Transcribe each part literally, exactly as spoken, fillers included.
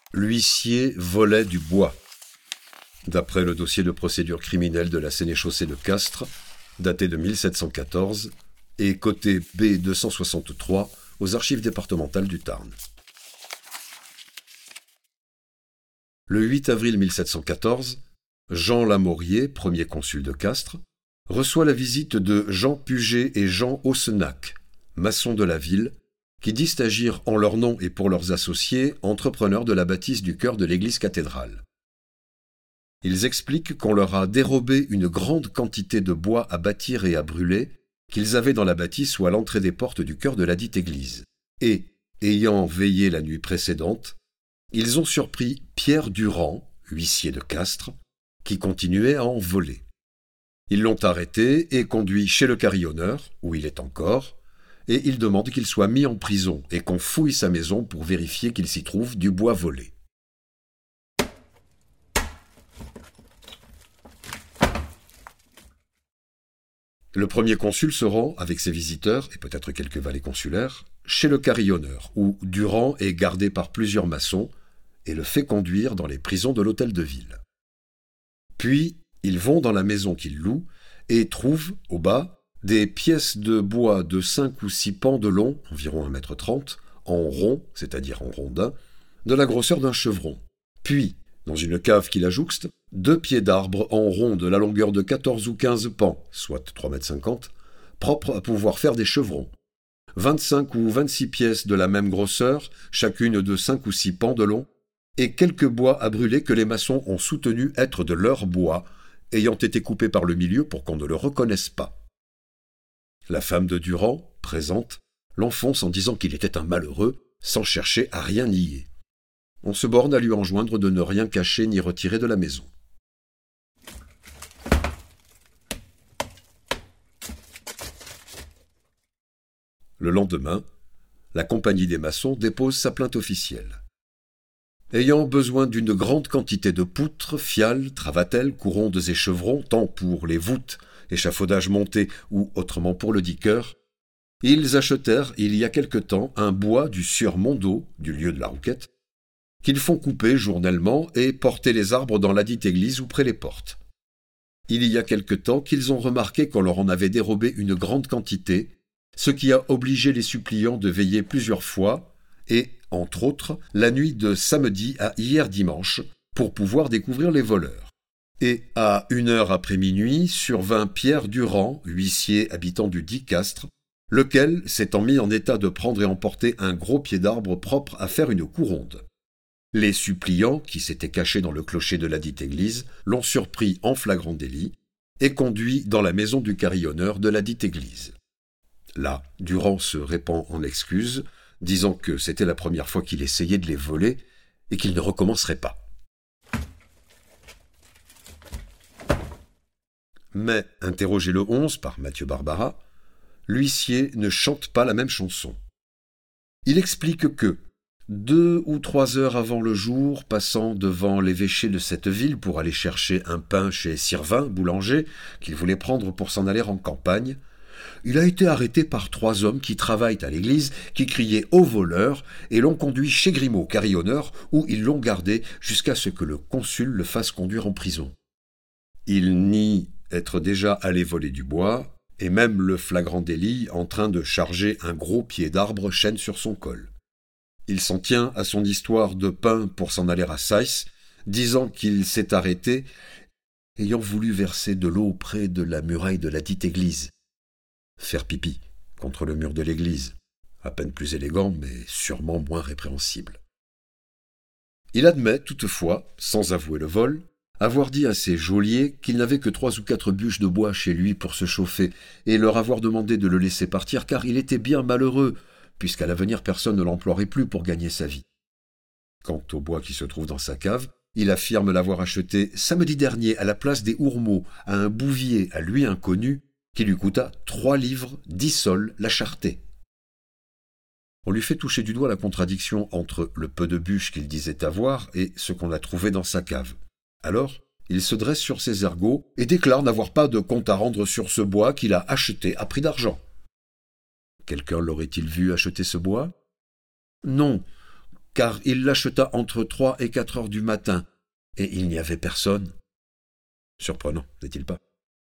L'huissier volait du bois. D'après le dossier de procédure criminelle de la sénéchaussée de Castres, daté de mille sept cent quatorze, et coté B deux cent soixante-trois aux archives départementales du Tarn. Le huit avril mille sept cent quatorze, Jean Lamorier, premier consul de Castres, reçoit la visite de Jean Puget et Jean Ossenac, maçons de la ville, qui disent agir en leur nom et pour leurs associés, entrepreneurs de la bâtisse du chœur de l'église cathédrale. Ils expliquent qu'on leur a dérobé une grande quantité de bois à bâtir et à brûler qu'ils avaient dans la bâtisse ou à l'entrée des portes du chœur de la dite église. Et, ayant veillé la nuit précédente, ils ont surpris Pierre Durand, huissier de Castres, qui continuait à en voler. Ils l'ont arrêté et conduit chez le carillonneur, où il est encore, et ils demandent qu'il soit mis en prison et qu'on fouille sa maison pour vérifier qu'il s'y trouve du bois volé. Le premier consul se rend, avec ses visiteurs, et peut-être quelques valets consulaires, chez le carillonneur, où Durand est gardé par plusieurs maçons, et le fait conduire dans les prisons de l'hôtel de ville. Puis, ils vont dans la maison qu'ils louent, et trouvent, au bas, des pièces de bois de cinq ou six pans de long, environ un mètre trente, en rond, c'est-à-dire en rondin, de la grosseur d'un chevron. Puis, dans une cave qui la jouxte, deux pieds d'arbre en rond de la longueur de quatorze ou quinze pans, soit trois mètres cinquante, propres à pouvoir faire des chevrons. vingt-cinq ou vingt-six pièces de la même grosseur, chacune de cinq ou six pans de long, et quelques bois à brûler que les maçons ont soutenu être de leur bois, ayant été coupés par le milieu pour qu'on ne le reconnaisse pas. La femme de Durand, présente, l'enfonce en disant qu'il était un malheureux, sans chercher à rien nier. On se borne à lui enjoindre de ne rien cacher ni retirer de la maison. Le lendemain, la compagnie des maçons dépose sa plainte officielle. Ayant besoin d'une grande quantité de poutres, fiales, travatelles, courondes et chevrons, tant pour les voûtes, échafaudages montés ou autrement pour le dit chœur, ils achetèrent il y a quelque temps un bois du sieur Mondeau, du lieu de la Rouquette, qu'ils font couper journellement et porter les arbres dans ladite église ou près les portes. Il y a quelque temps qu'ils ont remarqué qu'on leur en avait dérobé une grande quantité, ce qui a obligé les suppliants de veiller plusieurs fois, et, entre autres, la nuit de samedi à hier dimanche, pour pouvoir découvrir les voleurs. Et à une heure après minuit survint Pierre Durand, huissier habitant du dit Castres, lequel s'étant mis en état de prendre et emporter un gros pied d'arbre propre à faire une couronde. Les suppliants, qui s'étaient cachés dans le clocher de la dite église, l'ont surpris en flagrant délit et conduit dans la maison du carillonneur de la dite église. Là, Durand se répand en excuses, disant que c'était la première fois qu'il essayait de les voler et qu'il ne recommencerait pas. Mais, interrogé le onze par Mathieu Barbara, l'huissier ne chante pas la même chanson. Il explique que, deux ou trois heures avant le jour, passant devant l'évêché de cette ville pour aller chercher un pain chez Sirvin, boulanger, qu'il voulait prendre pour s'en aller en campagne, il a été arrêté par trois hommes qui travaillent à l'église, qui criaient au voleur et l'ont conduit chez Grimaud, carillonneur, où ils l'ont gardé jusqu'à ce que le consul le fasse conduire en prison. Il nie être déjà allé voler du bois, et même le flagrant délit en train de charger un gros pied d'arbre chêne sur son col. Il s'en tient à son histoire de pain pour s'en aller à Saïs, disant qu'il s'est arrêté, ayant voulu verser de l'eau près de la muraille de la dite église. Faire pipi contre le mur de l'église, à peine plus élégant, mais sûrement moins répréhensible. Il admet, toutefois, sans avouer le vol, avoir dit à ses geôliers qu'il n'avait que trois ou quatre bûches de bois chez lui pour se chauffer, et leur avoir demandé de le laisser partir, car il était bien malheureux, puisqu'à l'avenir personne ne l'emploierait plus pour gagner sa vie. Quant au bois qui se trouve dans sa cave, il affirme l'avoir acheté samedi dernier à la place des Hourmeaux, à un bouvier à lui inconnu, qui lui coûta trois livres, dix sols, la charretée. On lui fait toucher du doigt la contradiction entre le peu de bûches qu'il disait avoir et ce qu'on a trouvé dans sa cave. Alors, il se dresse sur ses ergots et déclare n'avoir pas de compte à rendre sur ce bois qu'il a acheté à prix d'argent. Quelqu'un l'aurait-il vu acheter ce bois ? Non, car il l'acheta entre trois et quatre heures du matin, et il n'y avait personne. Surprenant, n'est-il pas?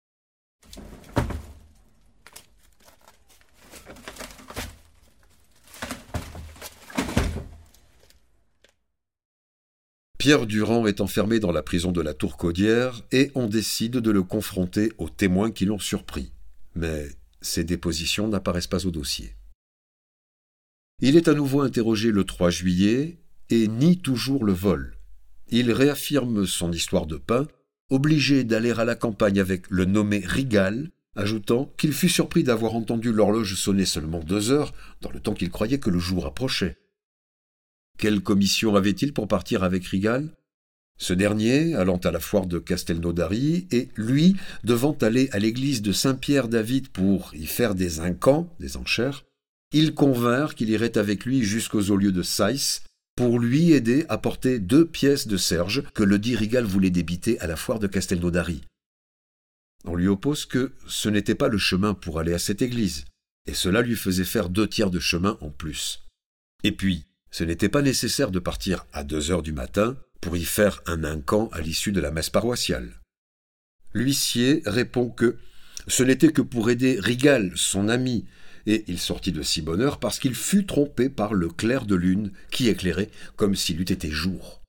Pierre Durand est enfermé dans la prison de la Tour-Caudière et on décide de le confronter aux témoins qui l'ont surpris. Mais ses dépositions n'apparaissent pas au dossier. Il est à nouveau interrogé le trois juillet et nie toujours le vol. Il réaffirme son histoire de pain, obligé d'aller à la campagne avec le nommé Rigal, ajoutant qu'il fut surpris d'avoir entendu l'horloge sonner seulement deux heures, dans le temps qu'il croyait que le jour approchait. Quelle commission avait-il pour partir avec Rigal? Ce dernier, allant à la foire de Castelnaudary, et lui, devant aller à l'église de Saint-Pierre-David pour y faire des incants, des enchères, ils convinrent qu'il irait avec lui jusqu'aux eaux-lieux de Saïs pour lui aider à porter deux pièces de serge que le dit Rigal voulait débiter à la foire de Castelnaudary. On lui oppose que ce n'était pas le chemin pour aller à cette église, et cela lui faisait faire deux tiers de chemin en plus. Et puis, ce n'était pas nécessaire de partir à deux heures du matin pour y faire un incan à l'issue de la messe paroissiale. L'huissier répond que ce n'était que pour aider Rigal, son ami, et il sortit de si bonne heure parce qu'il fut trompé par le clair de lune qui éclairait comme s'il eût été jour.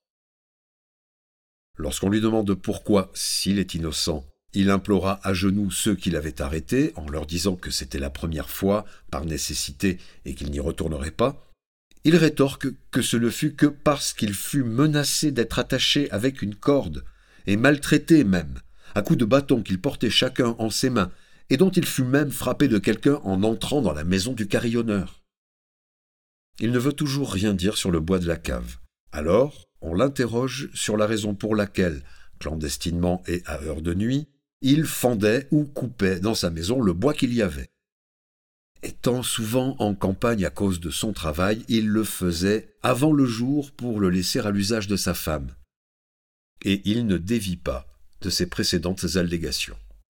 Lorsqu'on lui demande pourquoi, s'il est innocent, il implora à genoux ceux qui l'avaient arrêté en leur disant que c'était la première fois, par nécessité, et qu'il n'y retournerait pas, il rétorque que ce ne fut que parce qu'il fut menacé d'être attaché avec une corde, et maltraité même, à coups de bâton qu'il portait chacun en ses mains, et dont il fut même frappé de quelqu'un en entrant dans la maison du carillonneur. Il ne veut toujours rien dire sur le bois de la cave. Alors, on l'interroge sur la raison pour laquelle, clandestinement et à heure de nuit, il fendait ou coupait dans sa maison le bois qu'il y avait. Étant souvent en campagne à cause de son travail, il le faisait avant le jour pour le laisser à l'usage de sa femme. Et il ne dévie pas de ses précédentes allégations.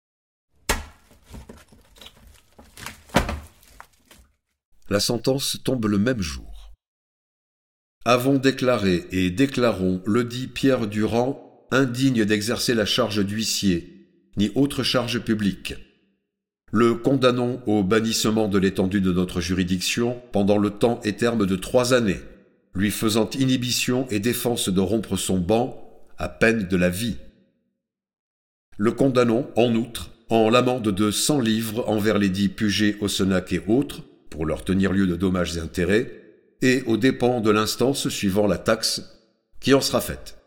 La sentence tombe le même jour. Avons déclaré et déclarons le dit Pierre Durand indigne d'exercer la charge d'huissier, ni autre charge publique. Le condamnons au bannissement de l'étendue de notre juridiction pendant le temps et terme de trois années, lui faisant inhibition et défense de rompre son ban à peine de la vie. Le condamnons, en outre, en l'amende de cent livres envers les dits Puget, Ossenac et autres, pour leur tenir lieu de dommages et intérêts, et aux dépens de l'instance suivant la taxe qui en sera faite.